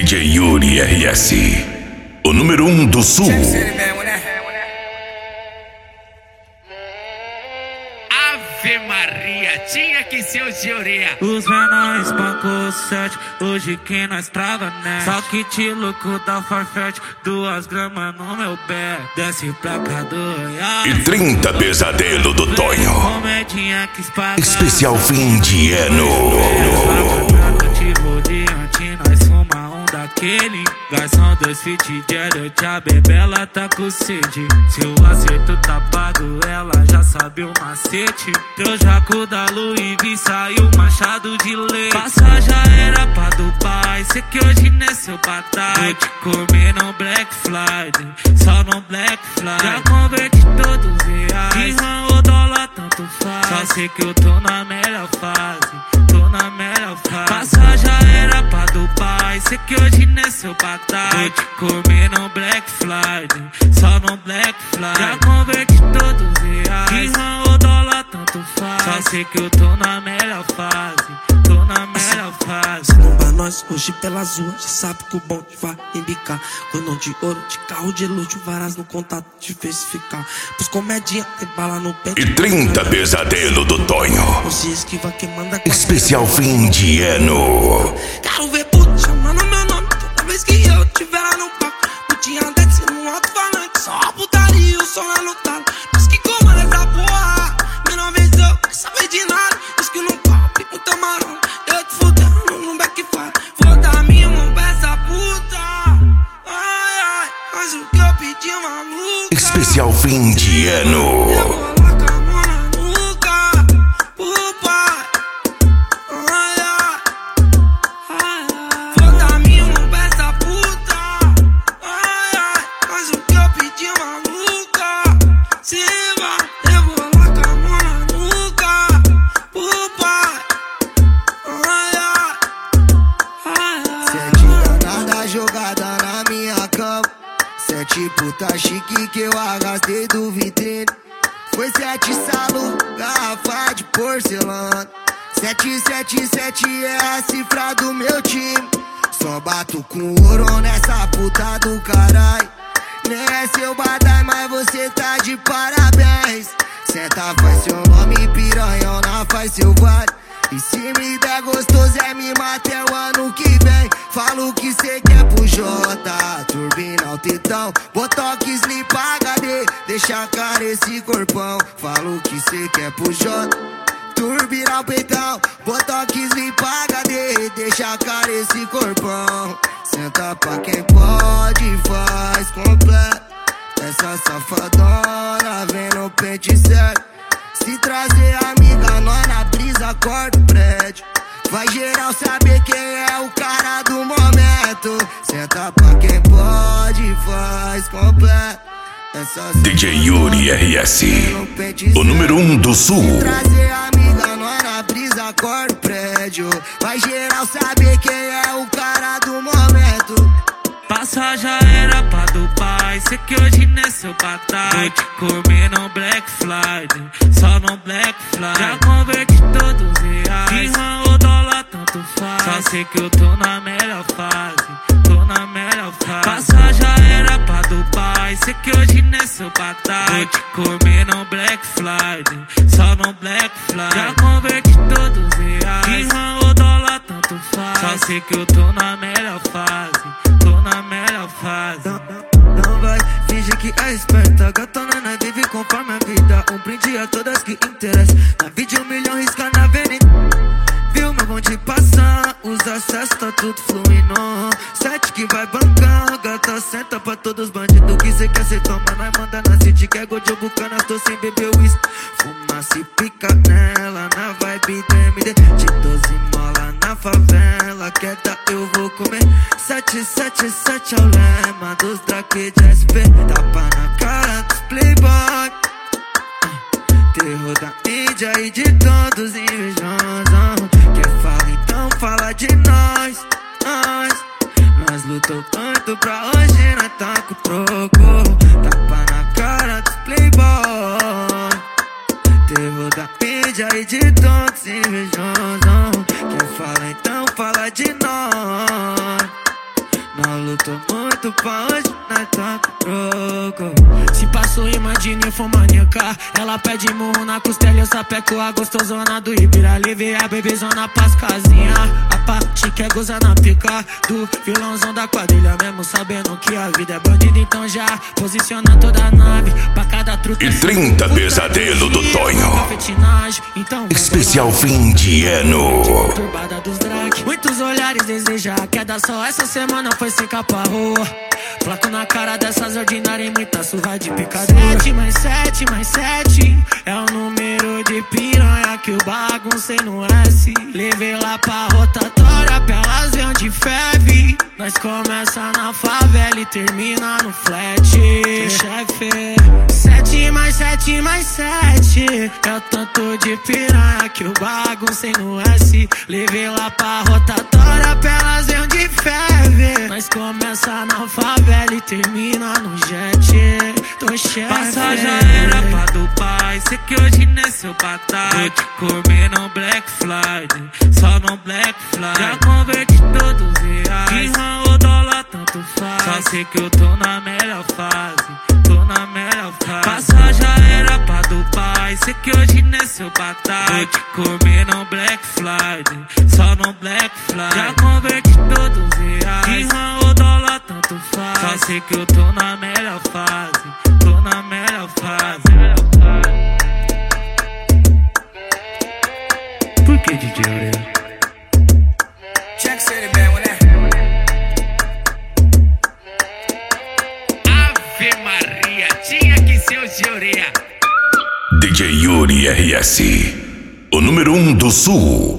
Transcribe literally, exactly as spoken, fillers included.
J Yuri R S, o número um do sul. Ave Maria, tinha que ser o Gioria. Os menores espancou sete, hoje que nós traga né. Só que te louco da Farfetch, duas gramas no meu pé. Desce pra cá do E trinta pesadelo do Tonho. Comedinha que espaga. Especial fim de ano. Nós fuma um daquele. Garçom dois fit de noite, a bebela tá com sede. Se o acerto tá pago, ela já sabe o macete. Teu jaco da Louis V saiu machado de lei. Passa já era pra Dubai, sei que hoje não é seu batalha. Vou te comer no Black Friday, só no Black Friday. Já converti todos os reais, dirham ou dólar tanto faz. Só sei que eu tô na melhor fase, tô na melhor fase. Passa já era pra Dubai, sei que hoje não é seu batalha. Vou te comer no Black Friday, só no Black Friday. Já converti todos os reais, dirham ou dólar tanto faz. Só sei que eu tô na melhor fase, tô na melhor fase. Não pra nós hoje pelas ruas, já sabe que o bonde vai embicar. Cordão de ouro, de carro de luxo, varas no contato, diversificar. Pros comedinha, tem bala no pé. E trinta pesadelo do Tonho. Você esquiva quem manda. Especial fim de ano. Quero ver puto chamando meu nome toda vez que eu tiver lá no palco. Putinha desce no alto-falante, só a putaria e o som lá no talo. Diz que comanda essa porra, menor vez eu quer saber de nada. Diz que não cobre muita marola, eu te fudendo no backfire. Vou dar minha mão pra essa puta. Ai, ai, mas o que eu pedi, maluca. Especial fim de ano. Eu vou lá com a mão na nuca, pro pai. Ai, ai, ai, ai. Vou dar minha mão pra essa puta. Ai, ai, mas o que eu pedi, maluca. Se vai, eu vou lá com a mão na nuca, pro pai. Ai, ai, ai, ai. Sete danada jogada na minha cama. Sete puta chique que eu arrastei do vitrine. Foi sete salo, garrafa de porcelana. Sete, sete, sete é a cifra do meu time. Só bato com ouro nessa puta do caralho. Nem é seu badai, mas você tá de parabéns. Senta, faz seu nome, piranhona, faz seu vale. E se me der gostoso é me matar até o ano que vem. Falo que cê quer pro J, turbina o tetão, botox, slip, H D, deixa a cara esse corpão. Falo que cê quer pro J, turbina o peitão, botox, slip, H D, deixa a cara esse corpão. Senta pra quem pode, faz completo. Essa safadona vem no pente certo. Se trazer amiga, nós na brisa acorda o prédio. Vai geral saber quem é o cara do momento. Senta pra quem pode, faz completo. Essa D J Yuri R S, o número um do sul. Se trazer amiga, nós na brisa acorda o prédio. Vai geral saber quem é o cara do momento. Passa já era pra Dubai, sei que hoje não é seu batalha. Vou te comer no Black Friday, só no Black Friday. Já converti todos os reais, dirham ou dólar tanto faz. Só sei que eu tô na melhor fase, tô na melhor fase. Passa já era pra Dubai, sei que hoje não é seu batalha. Vou te comer no Black Friday, só no Black Friday. Já converti todos os reais, dirham ou dólar tanto faz. Só sei que eu tô na melhor fase, tô na melhor fase. Não, não, não vai fingir que é esperta. Gatona não vive conforme a vida. Um brinde a todas que interessam. Na vida um milhão risca na avenida. Viu meu bonde passar, os acessos tá tudo fluindo. Sete que vai bancar, gata senta pra todos os bandidos que cê quer cê toma. Nós manda na city, quer gol de bucana, tô sem beber whisky. Fuma se pica nela, na vibe do M D. De doze mola na favela, quer dar eu vou comer. Sete, sete, sete é o lema dos drake de S P. Tapa na cara dos playboy, terror da mídia e de todos invejosos. Quer falar então fala de nós, nós. Nós lutou tanto pra hoje nós tá com troco. Tapa na cara dos playboy, terror da mídia e de todos invejosos. Quer falar então fala de nós. lutou muito pra hoje, nós toca troco. Se passou imagina infomaníaca. Ela pede murro na costela, eu sapeco a gostosona do Ibira. Levei a bebezona pras casinha. A parte quer gozar na pica do vilãozão da quadrilha. Mesmo sabendo que a vida é bandida, então já posiciona toda a nave pra cada truta. E trinta pesadelo do Tonho. Então, especial fim de ano. Muitos olhares desejar a queda, só essa semana foi sem capa rua. Placo na cara dessas ordinárias e muita surra de picadura. Sete mais sete mais sete é o número de piranha que eu baguncei no S. Levei lá pra rotatória pra elas ver onde ferve. Nós começa na favela e termina no flat. Chefe, sete mais sete mais sete é o tanto de piranha que eu baguncei no S. Levei lá pra rotatória pra elas ver onde ferve. Nós começa na favela e termina no jet. Tô chefe. Passa já era pra Dubai. Sei que hoje nesse eu batalho. Vou te comer no Black Friday, só no Black Friday. Já converti todos os reais, dirham ou dólar tanto faz. Só sei que eu tô na melhor fase, tô na melhor fase. Passa já era pra Dubai. Sei que hoje nesse eu batalho. Vou te comer no Black Friday, só no Black Friday. Já converti todos os reais, dirham ou dólar tanto faz. Só sei que eu tô na melhor fase, tô na melhor fase. Por que D J Orelha? Check City, man, with that. Ave Maria, tinha que ser o de orelha. D J Yuri R S, o número um do Sul.